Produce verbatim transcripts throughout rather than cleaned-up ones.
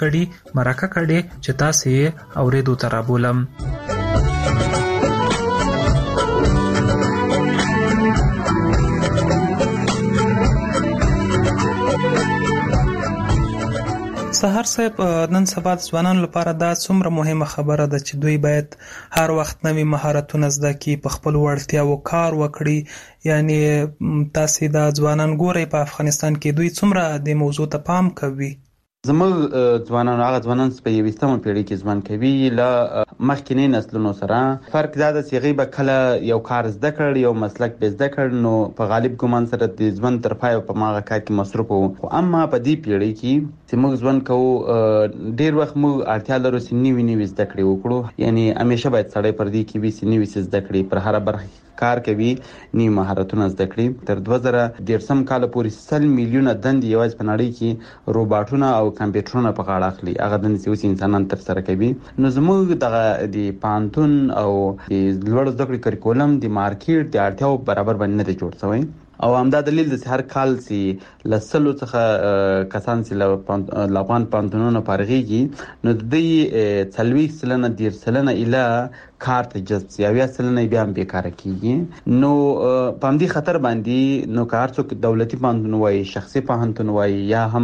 کړي مرکه کړي چې تاسو یې اورېدو ته رابولم. سهار صاحب، نن سبا د ځوانانو لپاره دا څومره مهمه خبره ده چې دوی باید هر وخت نوي مهارتونه زده کړي، په خپلو وړتیاوو کار وکړي. یعنی تاسې دا ځوانان ګورئ په افغانستان کې دوی څومره د موضوع ته پام کوي؟ زموږ ځوانان هغه ځوانان چې په یویشتمه پیړۍ کې ژوند کوي له مخکینی نسلونو سره فرق دا ده چې هغوی به کله یو کار زده کړ، یو مسلک به زده کړ، نو په غالب ګمان سره د ژوند تر پایه په هغه کار کې مصروف وو. خو اما په دې پیړۍ کې چې موږ ژوند کوو، ډېر وخت موږ اړتیا لرو چې نوي نوي زده کړې وکړو. یعنی همیشه باید سړی پر دې کې وي چې نوي څه زده کړي، پر هره برخه کار کوي، نوي مهارتونه زده کړي. تر دوه زره دېرشم کال پورې سل میلیونه دندې یوازې په نړۍ کې روباټونه او کمپیوټرونه په غاړه اخلي، هغه دندې چې اوس انسانان ترسره کوي. نو زموږ دغه د پوهنتون او د لوړو زده کړو کریکولم د مارکیټ د اړتیاو برابر باندې نه دی جوړ شوی. او همدا دلیل د هر کال چې له سلو څخه کسان چې له افغان پوهنتونونو فارغېږي، نو د دوی څلوېښت سلنه دېرش سلنه ایله کار ته جذب شي، اویا سلنه بیا هم بیکاره کېږي. نو په همدې خطر باندې نو که هر څوک دولتي پوهنتون وایي، شخصي پوهنتون وایي، یا هم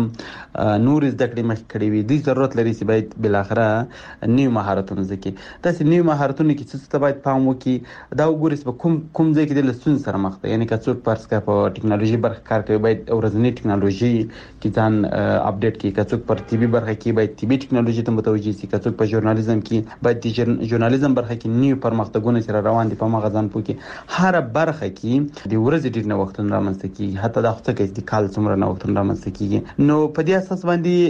نور زده کړې مخکې کړې وي، دوی ضرورت لري چې باید بالاخره نوي مهارتونه زده کړي. داسې نوي مهارتونه کې څه ته باید پام وکړي، دا وګورئ چې په کوم کوم ځای کې د له ستونزې سره مخ دی. یعنې که څوک فرض کړه په ټکنالوژي برخه کار کوي، باید ورځنۍ ټکنالوژي کې ځان اپډیټ کړي. که څوک پر طبي برخه کې باید طبي ټکنالوژي ته متوجه شي. که څوک په ژورنالیزم کې باید د ژورنالیزم برخه کې نوي پرمختګونه چې را روان دي په هغه ځان پوه کړي. هره برخه کې د ورځې ډېر نوښتونه رامنځته کېږي، حتی دا خو څه کوي چې کال څومره نوښتونه رامنځته کېږي. نو په دې اساس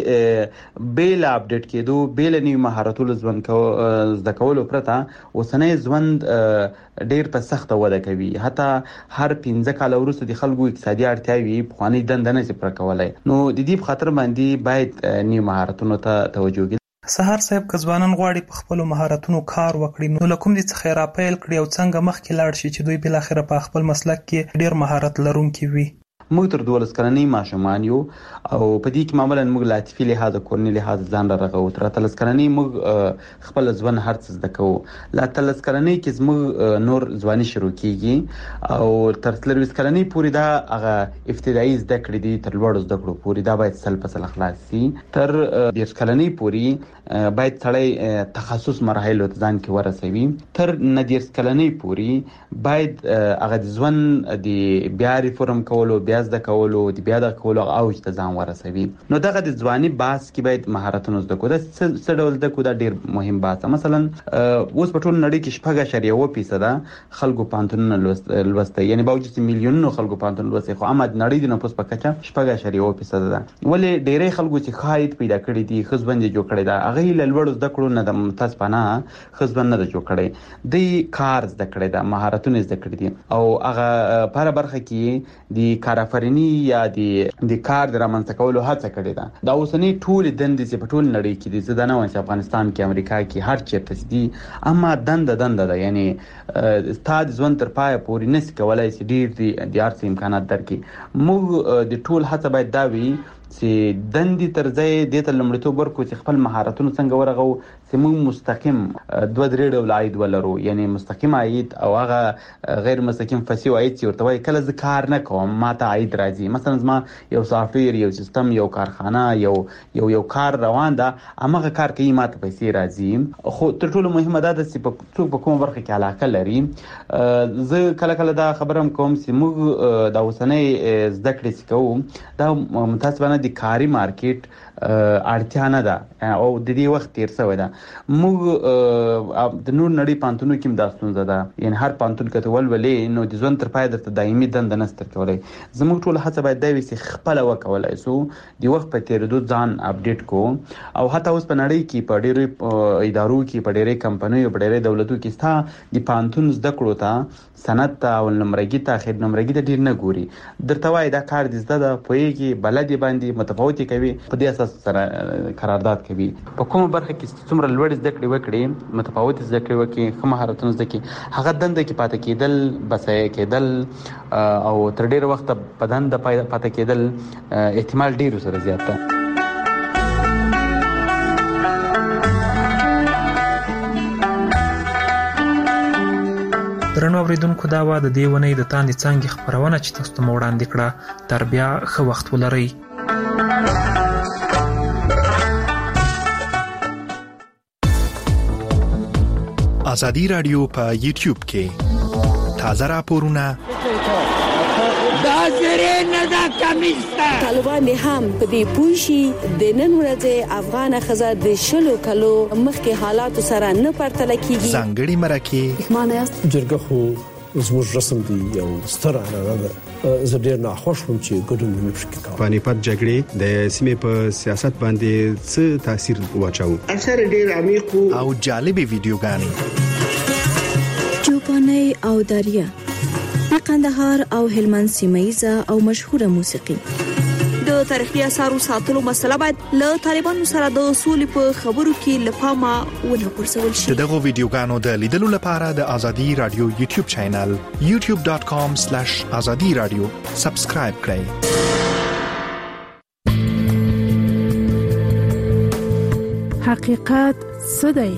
باندې بې له اپډیټ کېدو، بې له نوي مهارتونو ژوند زده کولو پرته اوسنی ژوند ډېر په سخته وده کوي. حتی هر پنځه کاله وروسته د خلکو اقتصادي اړتیاوې پخوانۍ دنده نه شي پوره کولی. نو د دې په خاطر باندې باید نوي مهارتونو ته توجه وکړي. سهار صاحب، که ځوانان غواړي په خپلو مهارتونو کار وکړي، نو له کوم دي څخه یې راپیل کړي او څنګه مخکې لاړ شي چې دوی بالاخره په خپل مسلک کې ډېر مهارت لرونکي وي؟ موږ تر دولس کلنۍ ماشومان یو او په دې کې معمولا موږ له عاطفي لحاظه، کورني لحاظه ځان را رغوو. تر اتلس کلنۍ موږ خپل ژوند هر څه زده کوو. له اتلس کلنۍ کې زموږ نور ځواني شروع کېږي او تر څلرویشت کلنۍ پورې دا هغه ابتدایي زده کړې دي، تر لوړو زده کړو پورې دا باید سل په سل خلاص شي. تر دېرش کلنۍ پورې باید سړی تخصص مرحلو ته ځان کې ورسوي. تر نه دېرش کلنۍ پورې باید هغه د ژوند د بیا ریفورم کولو، بیا زده کولو، د بیا دغه کولو اوج ته ځان ورسوي. نو دغه د ځواني بحث کې باید مهارتونه زده کړو. دا څه ډول زده کړو؟ دا ډېر مهم بحث ده. مثلا اوس په ټول نړۍ کې شپږ اعشاریه اوه فیصده خلکو پوهنتونونه لوستی، یعنی باوجود چې میلیونونو خلکو پوهنتون لوستی، خو اما د نړۍ د نفوس په کچه شپږ اعشاریه اوه فیصده ده. ولې ډېری خلکو چې ښه عاید پیدا کړي دي، ښه ژوند یې جوړ کړی ده، هغوی له لوړو زده کړو نه د متاسفانه ښه ژوند نه ده جوړ کړی. دوی کار زده کړی ده، مهارتونه زده کړي دي او هغه په هره برخه کې د کارآفریني یا د د کار د رامنځته کولو هڅه کړې ده. دا اوسنۍ ټولې دندې چې په ټول نړۍ کې دي، زه دا نه وایم چې افغانستان کې، امریکا کې، هر چېرته چې دي، اما دنده دنده ده. یعنی ستا د ژوند تر پایه پورې نشي کولی چې ډېر د هر څه امکانات درکړي. موږ د ټول هڅه باید دا وي چې دندې تر ځای دې ته لومړیتوب ورکړو چې خپل مهارتونه څنګه ورغو چې موږ مستقیم دوه درې ډوله عاید ولرو. یعنی مستقیم عاید او هغه غیر مستقیم فسیو عاید چې ورته وایي. کله زه کار نه کوم ما ته عاید راځي، مثلا زما یو سافټویر، یو سیستم، یو کارخانه، یو یو یو کار روان ده، همغه کار کوي، ما ته پیسې راځي. خو تر ټولو مهمه دا ده چې څوک په کومه برخه کې علاقه لري. زه کله کله دا خبره هم کوم چې موږ د اوسنۍ زده کړې چې کوو، دا متاسفانه د کاري مارکیټ اړتیا نه ده او د دې وخت تیر شوی ده. موږ د نور نړۍ پوهنتونو کې هم دا ستونزه ده. یعنې هر پوهنتون که ته ولولې نو د ژوند تر پایه درته دایمي دنده نشي درکولی. زموږ ټوله هڅه باید دا وي چې خپله وکولی شو د وخت په تېرېدو ځان اپډیټ کړو. او حتی اوس په نړۍ کې په ډېرو ادارو کې، په ډېرې کمپنیو، په ډېرې دولتو کې ستا د پوهنتون زده کړو ته، سند ته، اول نمرګي ته، اخر نمرګي ته ډېر نه ګوري. درته وایي دا کار دې زده ده، پوهېږي، بلد یې باندې متفاوت یې کوي، په دې اساس سره قرارداد کوي. په کومه برخه کې څومره لوړې زده کړې وکړي، متفاوت زده کړې وکړي، ښه مهارتونه زده کړي، هغه دنده کې پاتې کېدل، بسایه کېدل او تر ډېره وخته په دنده پاتې کېدل احتمال ډېر ورسره زیات ده. اوریدونکو دا و د دې ونې د تاندې څانګې خپرونه چې تاسو ته مو وړاندې کړه. تر بیا ښه وخت ولرئ. ازادي رادیو په یوټیوب کې تازه راپورونه طالبان هم په دې پوښي د نن ورځې افغان خزه د شلو کلو مخکې حالات سره نه پرتله کیږي. ځانګړي مرکه معنی جرګه خو زموږ رسم دی یو ستر عنعنه ده. زه ډېر ناخوښ وم چې ګډون مې پکې کاوه. پانیپت جګړې د سیمې په سیاست باندې څه تاثیر واچاوه؟ اثر ډېر عمیق او جالبې ویډیوګانې چوپاني او دریا د قندهار او هلمند سیمایزه او مشهوره موسیقي. د تاریخي اثارو ساتلو مسله باید له طالبانو سره د اصول په خبرو کې لپاره ونه پرسول شي. دغه ویډیوګانو د لیدلو لپاره د ازادي رادیو یوټیوب چینل یوټیوب ډاټ کام سلیش ازادي رادیو سبسکرایب کړئ. حقیقت څه دی؟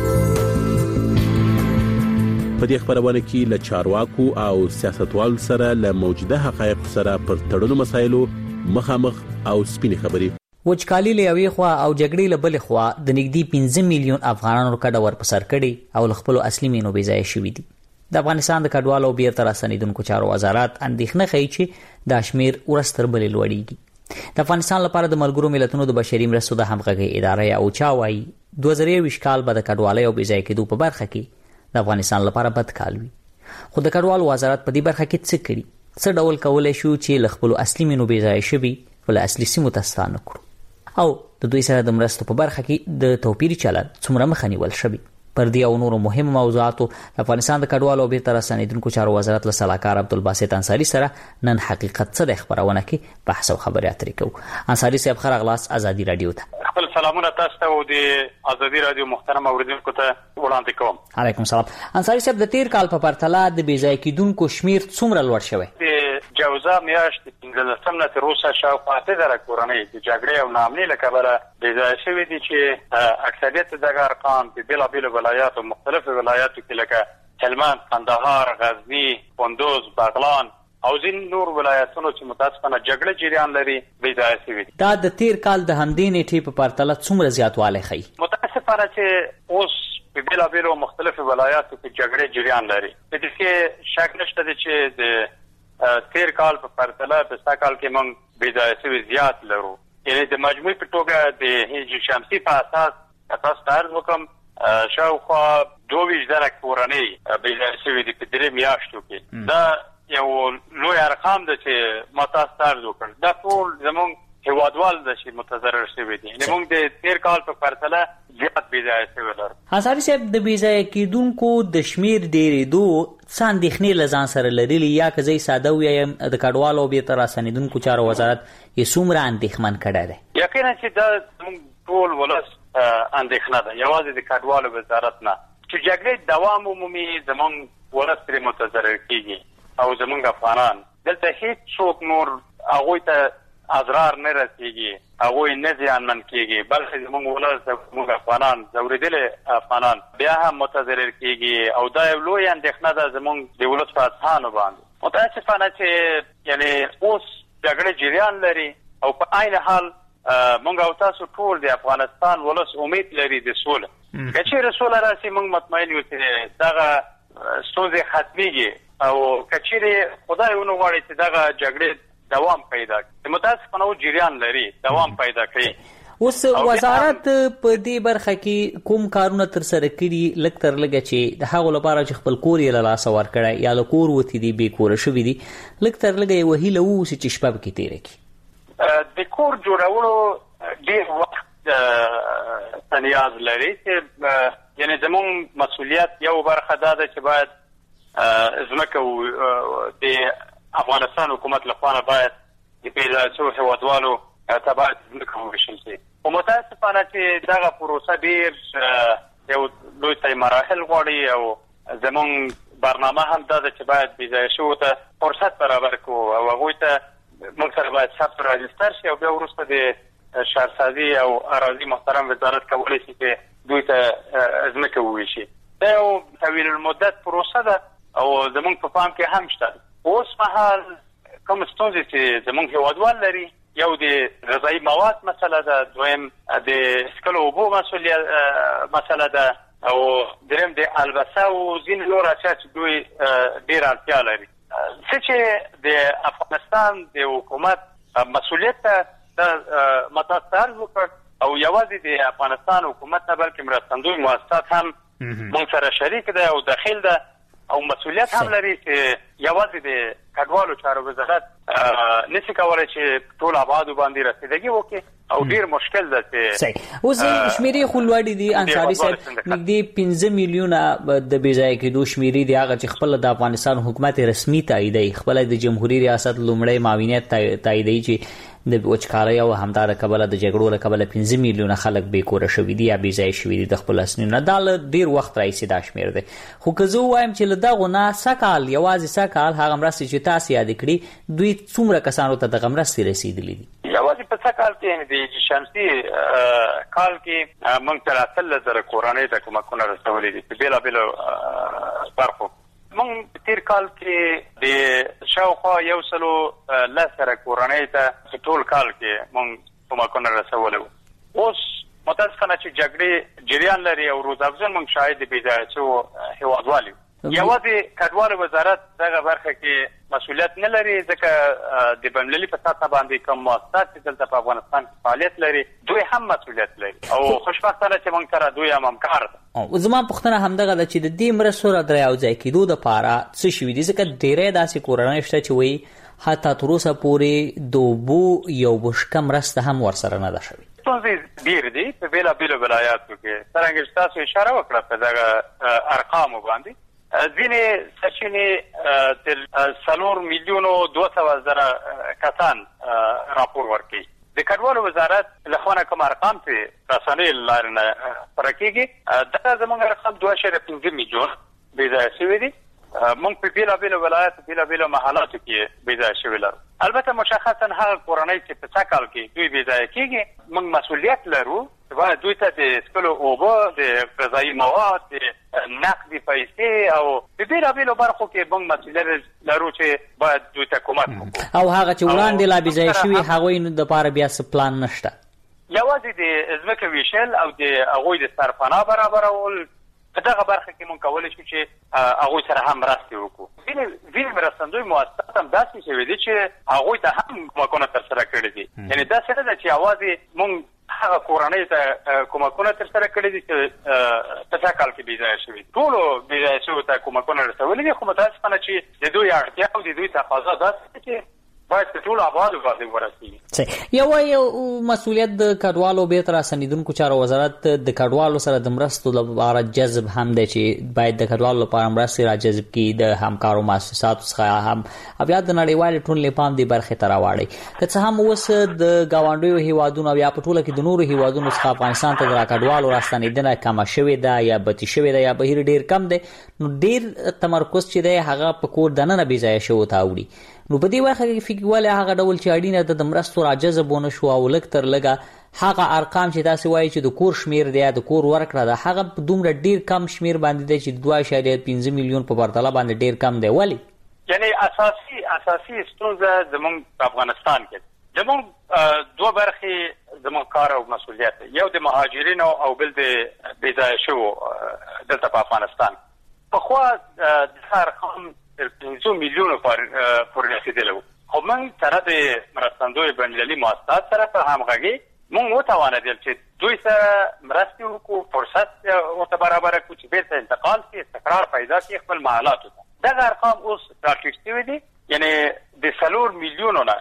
په دې خبرونه کې له چارواکو او سیاستوالو سره له موجوده حقایق سره پر تړلو مسایلو مخامخ او سپینې خبرې. وچکالي له یوې خوا او جګړې له بلې خوا د نږدې پنځه میلیون افغانانو کډه ورپسر کړي او له خپلو اصلي مینو بې ځایه شوي دي. د افغانستان د کډوالو بیرته راستنېدونکو چارو وزارت اندېښنه ښیي چې دا شمېر ورځ تر بلې لوړېږي. د افغانستان لپاره د ملګرو ملتونو د بشري مرستو د همغږۍ اداره یا اوچا وایي دوه زره یوویشت کال به د کډوالۍ او بې ځایه کېدو په برخه کې د افغانستان لپاره بد کال وي. خو د کډوالو وزارت په دې برخه کې څه کړي؟ څه ډول کولای شو چې له خپلو اصلي مینو بې ځایه شوي ول اصلي سیمو ته ستانه کړو؟ او د دوی سره د مرستو په برخه کې د توپیري چلند څومره مخه نیول شوي؟ پر دې او نورو مهمو موضوعاتو افغانستان د کډوالو او بیرته راستنېدونکو چارو وزارت له سلاکار عبدالباسط انصاري سره نن حقیقت څه د خبرونه کې بحث او خبرې اترې کوو. انصاري صاحب خیر اغلاس ازادي رادیو ته. خپل سلامونه تاسو ته او د ازادي رادیو محترم اوریدونکو ته وړاندې کوم. علیکم السلام. انصاري صاحب د تیر کال په پرتله د بې ځایه کېدونکو شمیر څومره لوړ شوی؟ د جوزا میاشت پنځلسم نه تر اوسه شاوخوا اته زره کورنۍ د جګړې او ناامنۍ له کبله بې ځایه شوي دي چې اکثریت دغه ارقام د بېلابېلو ولایاتو مختلفو ولایاتو کې لکه هلمند، قندهار، غزني، کندوز، بغلان او ځین نور ولایتونو چې متاسفانه جګړه جریان لري بې ځایه شوي دي. دا د تیر کال د همدې نیټې په پرتله څومره زیاتوالی ښیي؟ متاسفانه چې اوس په بېلابېلو مختلفو ولایاتو کې جګړې جریان لري. په دې کې شک نشته دی چې د تیر کال په پرتله په ستا کال کې موږ بې ځایه شوي زیات لرو. یعنې د مجموعي په توګه د هجري شمسي په اساس تاسو ته عرض وکړم شاوخوا دوه ویشت زره کورنۍ بې ځایه شوي دي په درې میاشتو کې. دا یو لوی ارقام ده چې ما تاسو ته عرض وکړ. دا ټول زموږ هیوادوال ده چې متضرر شوي دي. یعنې موږ د تیر کال په پرتله زیات بې ځایه شوي لرو. انصاري صاحب د بې ځایه کېدونکو د شمېر ډېرېدو څه اندېښنې له ځان سره لرلي یا که زه یې ساده ووایم د کډوالو او بیرته راستنېدونکو چارو وزارت یې څومره اندېښمن کړی دی؟ یقینا چې دا زموږ ټول ولس اندېښنه ده، یوازې د کډوالو وزارت نه. چې جګړې دوام ومومي زموږ ولس ترې متضرر کېږي او زموږ افغانان دلته هیڅ څوک نور هغوی ته اضرار نه رسېږي، هغوی نه زیانمن کېږي، بلکې زموږ ولس زموږ افغانان ځورېدلي افغانان بیا هم متضرر کېږي او دا یو لوی اندېښنه ده زموږ د ولس په اذهانو باندې. متاسفانه چې یعنې اوس جګړې جریان لري او په عین حال موږ او تاسو ټول د افغانستان ولس امید لري د سوله. که چېرې سوله راشي موږ مطمئن یو چې دغه ستونزې ختمېږي او که چېرې خدای ونه غواړي چې دغه جګړې دوام پیدا کړي. متاسفانه او جریان لري دوام پیدا کوي. اوس وزارت په دې برخه کې کوم کارونه تر سره کړي لږ تر لږه چې د هغو لپاره چې خپل کور یې له لاسه ورکړی یا له کور وتي دي بې کوره شوي دي لږ تر لږه یې وهیله واوسي چې شپه پکې تېره کړي؟ د کور جوړولو ډېر وخت ته نیاز لري چې یعنې زموږ مسؤلیت یو برخه دا ده چې باید ځمکه د افغانستان حکومت لخوا نه باید د بې ځایه شوو هېوادوالو ته باید ځمکه وویشل شي. خو متاسفانه چې دغه پروسه ډېر یو لوی تی مراحل غواړي او زموږ برنامه هم دا ده چې باید بې ځایه شوو ته فرصت برابر کړو او هغوی ته موږ سره باید ثبت راجستر شي او بیا وروسته د شهرسازي او اراضي محترم وزارت کولی شي چې دوی ته ځمکه وویشي. دا یو طویل المدت پروسه ده او زمونږ په پام کې هم شته. اوس مهال کوم ستونزې چې زمونږ هیوادوال لري، یو د غذایی مواد مسله ده، دویم د سکلو اوبو مسؤلیت مسله ده، او دریم د البسه او ځین نور اشیاء چې دوی ډیر اړتیا لري. څه چې د افغانستان د حکومت مسؤلیت ته متأثر وکړ او یوازې د افغانستان حکومت نه بلکې مرستندوی مؤسسات هم موږ سره شریک ده او داخل ده او مسؤلیت هم لري چې یوازې د کډوالو چارو وزارت نشي کولای چې ټول آبادو باندې رسیدګي وکړي او ډیر مشکل ده چې صحیح. اوس شمیرې خو لوړې دي انصاري صاحب، نږدې پنځه میلیونه د بیځای کېدو شمیرې دي هغه چې خپل د افغانستان حکومت رسمي تاییدي، خپل د جمهوریت ریاست لومړی معاونیت تاییدي چې د وچکالۍ او همدار کبله د جګړو له کبله پنځه میلیونه خلک بې کوره شوي دي یا بې ځای شوي دي د خپل اسنونه. دا له ډیر وخت راهیسې دا شمیر دی. خو که زه ووایم چې له دغو نه سږ کال یوازې سږ کال هغه مرستې چې تاسو یاد کړي دوی څومره کسانو ته دغه مرستې رسیدلي دي؟ یوازې په سږ کال کې د شمسي کال کې موږ تر اتلس زره کورنۍ ته کومکونه رسولي دي په بېلابېلو برخو. موږ تیر کال کې د شاوخوا یو سلو لس زره کورنۍ ته په ټول کال کې موږ کومکونه رسولي وو. اوس متاسفانه چې جګړې جریان لري او روزافزون موږ شاهد د بې ځایه شوو هیوادوال یو. یوازې کډوالو وزارت دغه برخه کې مسؤلیت نه لري، ځکه د بین‌المللي په سطح باندې کوم مؤسسات چې دلته په افغانستان کې فعالیت لري دوی هم مسؤلیت لري او خوشبختانه چې موږ سره دوی هم همکار دي. زما پوښتنه همدغه ده چې د دې مرستو را درې یوځای کېدو دپاره څه شوي دي؟ ځکه ډېری داسې کورنۍ شته چې وایي حتی تر اوسه پورې د اوبو یو بشکه مرسته هم ورسره نه ده شوې. ستونزې ډېر دي په بېلابېلو ولایاتو کې. څرنګه چې تاسو اشاره وکړه په دغه ارقامو باندې، ځینې سرچینې تر څلور میلیونو دوه سوه زره کسان راپور ورکوي. د کډوالو وزارت له خوا نه کوم ارقام چې رسنیو له لارې نه خپاره کېږي، دغه زموږ ارقام دوه اعشاریه پنځه میلیون بې ځایه شوي دي. موږ په بېلابېلو ولایاتو بېلابېلو محلاتو کې بې ځایه شوي لرو. البته مشخصا هغه کورنۍ چې په څه کال کې دوی بې ځایه کېږي موږ مسؤلیت لرو باید دوی ته د څښلو اوبه، د غذایي مواد، د نقدي پیسې او په بېلابېلو برخو کې موږ مسؤلیت لرو چې باید دوی ته کومک وکړو. او هغه چې وړاندې لا بې ځایه شوي هغوی دپاره بیا څه پلان نشته؟ یوازې د ځمکې ویشل او د هغوی د سرپناه برابرول په دغه برخه کې موږ کولی شو چې هغوی سره هم مرستې وکړو. ځینې مرستندوی مؤسسات هم داسې شوي دي چې هغوی ته هم کومکونه ترسره کړي دي. یعنې داسې نه ده چې یوازې موږ هغه کورنۍ ته کومکونه ترسره کړي دي چې په څه کال کې بې ځایه شوي. ټولو بې ځایه شویو ته کومکونه رسولي دي، خو متاسفانه چې د دوی اړتیا او د دوی تقاضا داسې ده چې باید په ټولو آبادو باندې ورسېږي. یو یو مسؤلیت د کډوالو بیرته راستنېدونکو چارو وزارت د کډوالو سره د مرستو لپاره جذب هم دی چې باید د کډوالو لپاره مرستې را جذب کړي، د همکارو مؤسساتو څخه هم او یا د نړیوالې ټولنې پام دې برخې ته راواړي. که څه هم اوس د ګاونډیو هیوادونو او یا په ټوله کې د نورو هیوادونو څخه افغانستان ته د کډوالو راستنېدنه کمه شوې ده یا بتي شوې ده یا بهیر ډېر کم دی، نو ډېر تمرکز چې دی هغه په کور دننه بې ځایه شوو ته اوړي. نو په دې وخت کې فکر ولې هغه ډول چې اړینه ده د مرستو را جذب ونه شو او لږ تر لږه هغه ارقام چې تاسو وایي چې د کور شمیر دی د کور ورکړه ده هغه په دومره ډیر کم شمیر باندې دی چې دوه اعشاریه پنځه میلیون په پرتله باندې ډیر کم دی. ولې؟ یعنی اساسي اساسي ستونزه زموږ په افغانستان کې زموږ دوه برخې زموږ کار او مسؤلیت، یو د مهاجرینو او بل د بې ځایه شوو دلته په افغانستان. پخوا د ارقام تر پنځه میلیونو پورې رسېدلی وو، خو موږ سره د مرستندویو بین‌المللي مؤسسات سره په همغږي موږ وتوانېدل چې دوی سره مرستې وکړو، فرصت ورته برابره کړو چې بېرته انتقال کړي، استقرار پیدا کړي خپل محلاتو ته. دغه ارقام اوس راټیټ شوي دي، یعنې د څلور میلیونو نه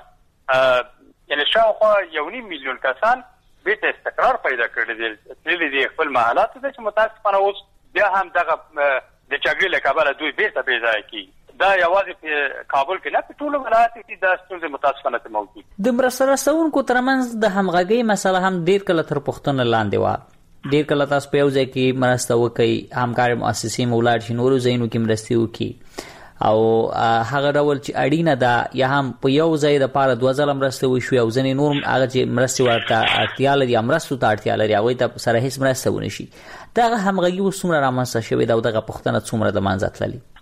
یعنې شاوخوا یو نیم میلیون کسان بېرته استقرار پیدا کړي دي، تللي دي خپل محلاتو ته، چې متاسفانه اوس بیا هم دغه د جګړې له کبله دوی بېرته بې ځایه کېږي. دا یوازې په کابل کې نه په ټولو ولایاتو کې دا ستونزې متاسفانه موجود. د مرسته رسونکو ترمنځ د همغږۍ مسله هم ډېر کله تر پوښتنه لاندې وه. ډېر کله تاسو په یو ځای کې مرسته وکړئ، همکارې مؤسسې مو ولاړ شي نورو ځایونو کې مرستې وکړي، او هغه ډول چې اړینه ده یا هم په یو ځای دپاره دوه ځله مرسته وشوي او ځینې نور هغه چې مرستې ورته اړتیا لري یا مرستو ته اړتیا لري هغوی ته سره هېڅ مرسته ونه شي. دغه همغږي اوس څومره رامنځته شوې ده او دغه پوښتنه څومره د منځه تللې؟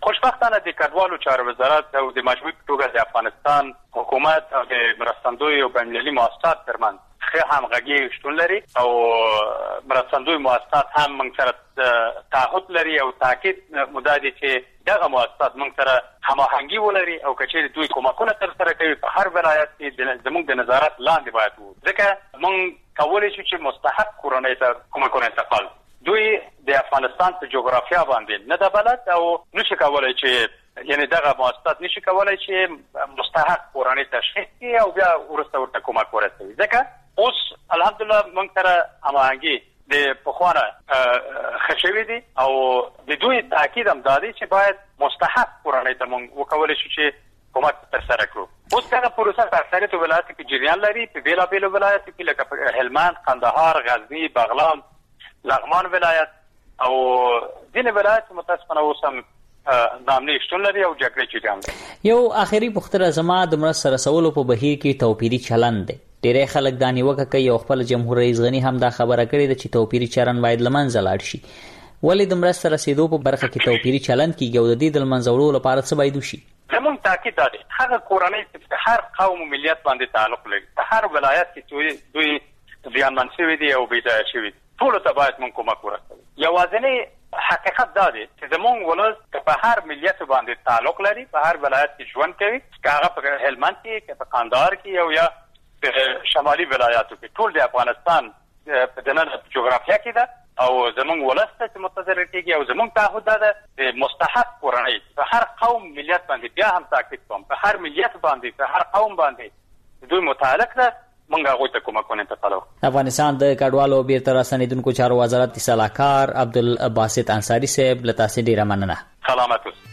خوشبختانه د کډوالو چارو وزارت او د مجموعي توګه د افغانستان حکومت او د مرستندوی او بین‌المللي مؤسسات ترمنځ ښه همغږي شتون لري او مرستندوی مؤسسات هم موږ سره تعهد لري او تاکید مدعي چې دغه مؤسسات موږ سره هماهنګي ولري او کچېرې دوی کومکونه ترسره کوي په هر ولایت کې زموږ د نظارت لاندې باید وو ځکه موږ کولی شو چې مستحق کورنۍ ته کومکونه انتقال دوی د افغانستان په جغرافیا باندې نه د بلد او نشي کولای چې یعنی دغه مؤسسات نشي کولای چې مستحق کورنۍ تشخیص کړي او بیا ورسته ورته کومک ورسوي ځکه اوس الحمدلله موږ سره هماهنګي د پخوانه خشوي دي او د دوی تاکید هم دادي چې باید مستحق کورنۍ ته موږ وکولای شو چې کومک ترسره کړو اوس دا پروسه په اکثریت ولایتو کې جریان لري په بیلا بیل ولایتو کې لکه هلمند، قندهار، غزنی، بغلان، لغمان ولایت او ځینې ولایت متاسفانه اوس هم نامني شتون لري او جګړې جریان لري. یو آخري پوښتنه زما د مرسته رسولو په بهیر کې توپیری چلند دی. ډېری خلک دا نیوکه کوي او خپل جمهور رئیس غنی هم دا خبره کړې ده چې توپیری چلند باید له منځه لاړ شي. ولې د مرسته رسیدو په برخه کې توپیری چلند کیږي او د دې د منځه وړلو لپاره څه باید وشي؟ زموږ تاکید دی هغه کورنۍ چې هر قوم او ملیت باندې تعلق لري په هر ولایت کې دوی زیانمن شوي دي او بېځایه شوي دي ټولو ته باید موږ کومک ورسوو. یوازینی حقیقت دا دی چې زموږ ولس په هر ملیت باندې تعلق لري په هر ولایت کې ژوند کوي که هغه په هلمند کې که په قندهار کې او یا په شمالي ولایاتو کې ټول د افغانستان په دننه جغرافیا کې ده او زموږ ولس ته چې متضرر کېږي او زموږ تعهد دا ده د مستحق کورنۍ په هر قوم ملیت باندې بیا هم تاکید کوم په هر ملیت باندې په هر قوم باندې دوی متعلق ده مونږ هغوی ته کومکونه انتقالوو. افغانستان د کډوالو بیرته راستنېدونکو چارو وزارت صلاحکار عبدالباسط انصاري صاحب له تاسې ډېره مننه. سلامت اوسئ.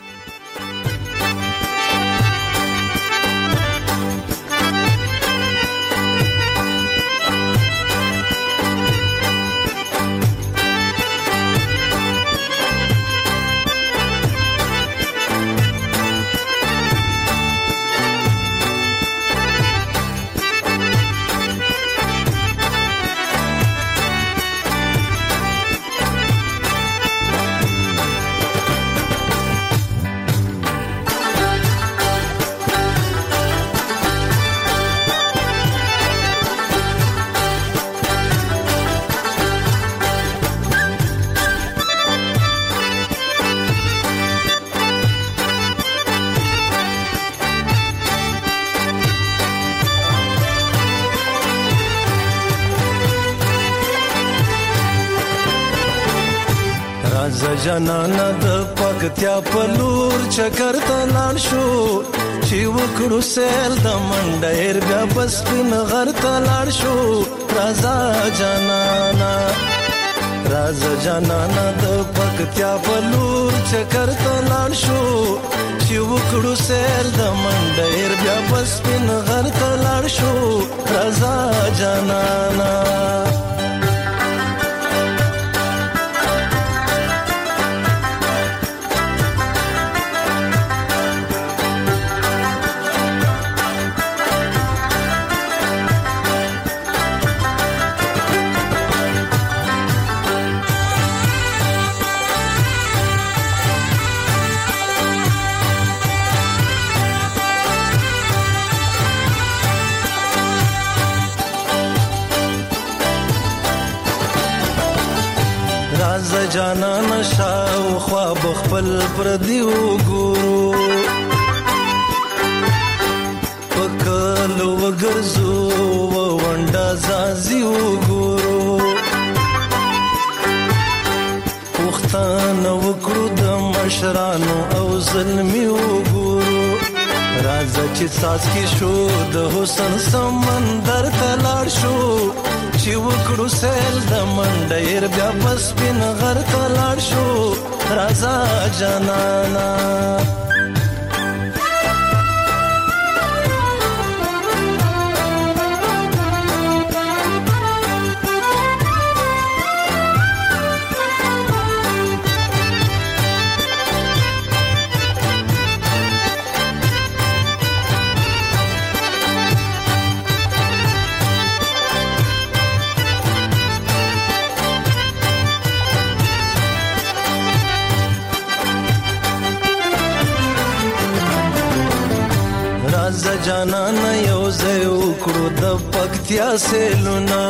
جنانا د پکتیا پلور چکر ته لاړ شو چې وکړو سیل د منډیر بیا بس پین غر ته لاړ شو رازا جنانا رازا جنانا د پکتیا پلور چکر ته لاړ شو چې وکړو سیل د منډیر بیا بس پین غر ته لاړ شو رازا جنانا جانا نشاو خواب خپل پر دیو ګورو پکلو وګرځو وندا زازیو ګورو وختانه وکړو د مشرانو او ظلمیو ګورو راځه چې ساس کې شو د حسن سمندر ته لاړ شو چې وکړو سیل د منډیر بیا بس پین غر ته لاړ شو رازا جانانا جانان یو ځای وکړو د پکتیا سیلونه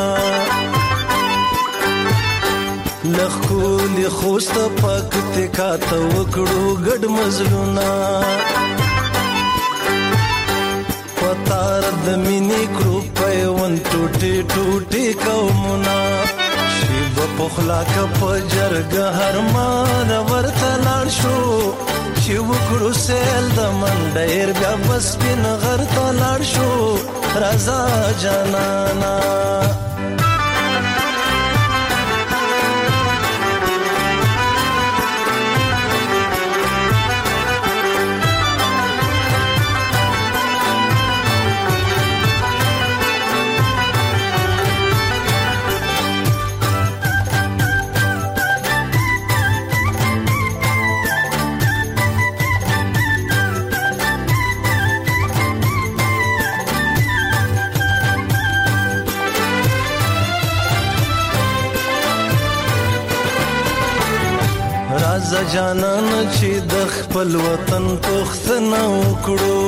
لخکولی خوست پکتیا ته وکړو ګډ مزلونه پتار د مینې کړو پیوند ټوټي ټوټي قومونه شیب پخلا کپ جرګه هر مان ورته لاړ شو چې وکړو سیل د منډیر بیا بس پین غر ته لاړ شو رضا جانانا راز جانان چې د خپل وطن پوښتنه وکړو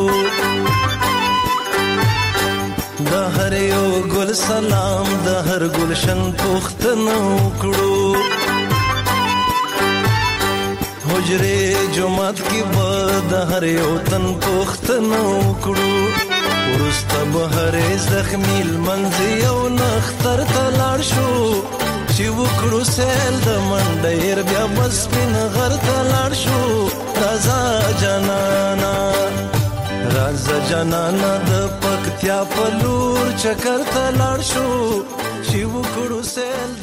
د هر یو ګل سلام د هر ګلشن پوښتنه وکړو حجرې جمعات کې به د هر یو تن پوښتنه وکړو ورسته به هر زخمي لمنځ یو نختر ته لاړ شو چې وکړو سیل د منډیر بیا بس پین غر ته لاړ شو رضا جانانا رضا جانانا د پکتیا په لور چکر ته لاړ شو چې وکړو سیل